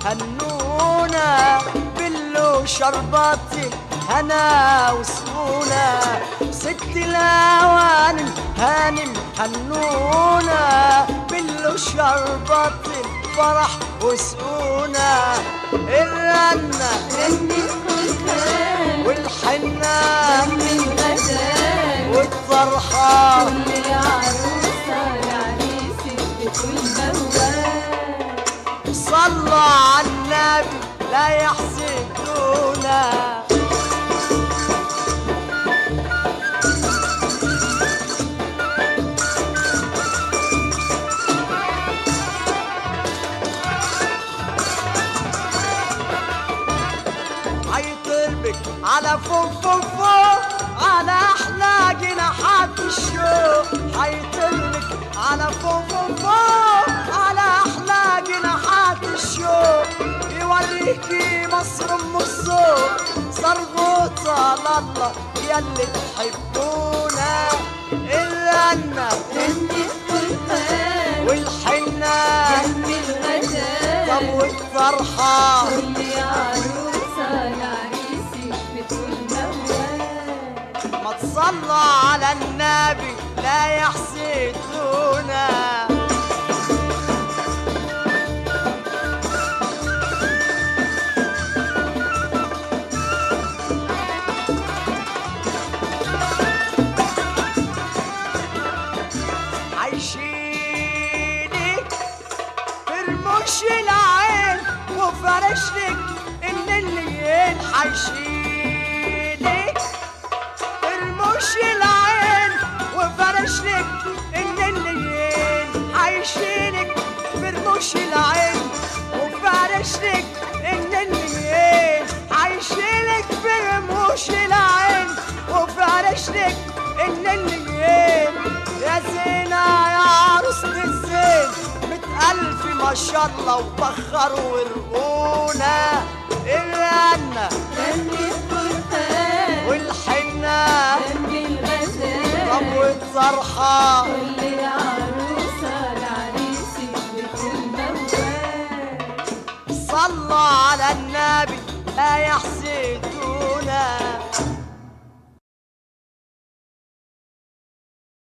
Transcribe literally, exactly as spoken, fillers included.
هنونا باللو شرباتي هنا وسقونا ست الاوان هانم هنونا باللو شرباتي فرح وسقونا الرنة رنة الخلخال والحنة رن الغزال والطرحة كل عروسة لعريسك بكل موال صلى على النبي لا يحسدونا هيطربك على فوق فوق فوق على احلى جناحات الشوق هيطربك على فوق فوق فوق على احلى جناحات الشوق يوريكي مصر ام الذوق صرغوطة لله ياللي تحبونا الرنة رنة الخلخال والحنة رن الغزال طب والطرحة كل عروسة لعريسك بكل موال ما تصلى على النبي لا يحسدونا عايشينك في رموش العين وفرشلك ان الليل عايشينك في رموش العين وفرشلك ان الليل عايشينك في رموش العين وفرشلك ان الليل عايشينك في رموش العين وفرشلك ان الليل يا زينة يا عروسة الزين مية ألف ما شاء الله وبخر ورقونا الرنة رنة الخلخال والحنة رن الغزال طب والطرحة كل عروسة لعريسك بكل موال صلى على النبي لا يحسد